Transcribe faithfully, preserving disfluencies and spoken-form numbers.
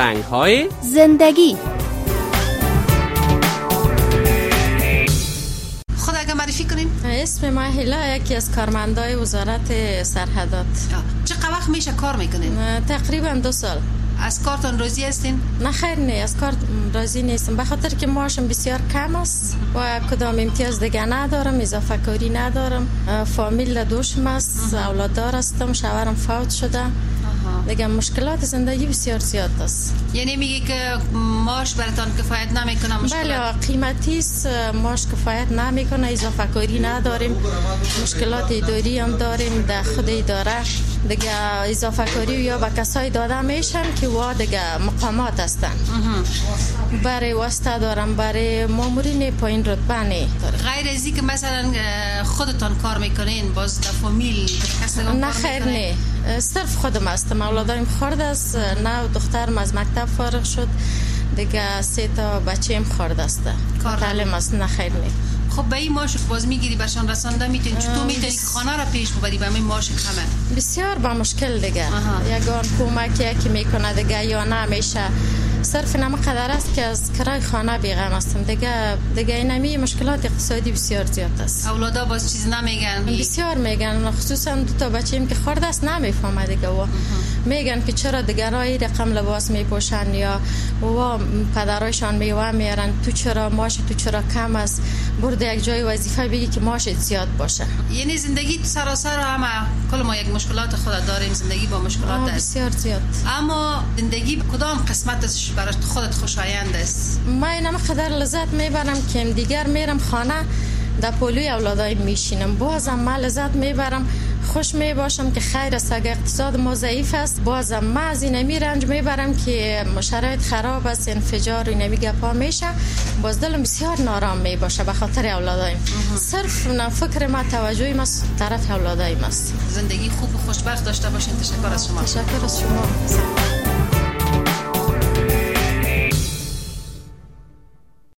رنگ‌های زندگی. خود اگه معرفی کنین؟ اسم ما هیلا، یکی از کارمندای وزارت سرحدات. چقدر وقت میشه کار میکنین؟ تقریبا دو سال. از کارتون راضی هستین؟ نه خیر، نه از کار راضی نیستم، به خاطر که معاشم بسیار کم است و کدام امتیاز دیگه ندارم، اضافه کاری ندارم، فامیل دوشم است، اولاددار هستم، شوهرم فوت شده. دیگه مشکلات زندگی بسیار زیاد است. یعنی میگی که معاش براتون کفایت نمیکنه؟ مشکلات بله، قیمتی است، معاش کفایت نمیکنه، اضافه کاری نداریم، مشکلات اداری هم داریم در خود اداره. دیگه اضافه کاری یا به کسای داده میشن که وا دیگه مقامات هستن. برای واسطه دارم، برای مامورین پایین رتبه نه. غیر از این که مثلا خودتان کار میکنین، باز در فامیل کس نگاه نه خیر، نه صرف خودم هستم. اولادایم خرد است، نه دخترم از مکتب فارغ شد، دیگه سه تا بچه‌ام خرد است، تعلیم است. نه خیر، نه. خب به این معاش باز میگیری برشان رسانده میتونی چطور میتونی که خانه را پیش ببری به این معاش کمه؟ بسیار با مشکل دیگه. یگان کمکی که میکنه دیگه یا نمیشه، صرف نما قدر است که از کرای خانه بیغم هستم دیگه. دیگه اینمی مشکلات اقتصادی بسیار زیاد است. اولادا باز چیز نمیگن؟ بسیار میگن، خصوصا دو تا بچه‌ام که خرد است نمیفهمه دیگه. و میگن که چرا دیگرای رقم لباس میپوشن یا و پدرایشان میوه میارن، تو چرا معاش تو چرا کم است؟ برد یک جای وظیفه بگی که معاشت زیاد باشه. یعنی زندگی سراسر همه کل ما یک مشکلات خود داریم، زندگی با مشکلات است بسیار زیاد. اما زندگی کدام قسمتش برای خودت خوشایند است؟ من اینم قدر لذت میبرم که دیگر میرم خانه در پلوی اولادای میشینم، بازم من لذت میبرم، خوش میباشم که خیر است. اگه اقتصاد ما ضعیف است، بازم من از این می رنج میبرم که شرایط خراب است، انفجار و نمی گپا میشه، باز دلم بسیار نارام میباشه به خاطر اولادایم. صرف نه فکر ما توجهی ما طرف اولادایم است. زندگی خوب و خوشبخت داشته باشین. تشکر از شما. تشکر از شما.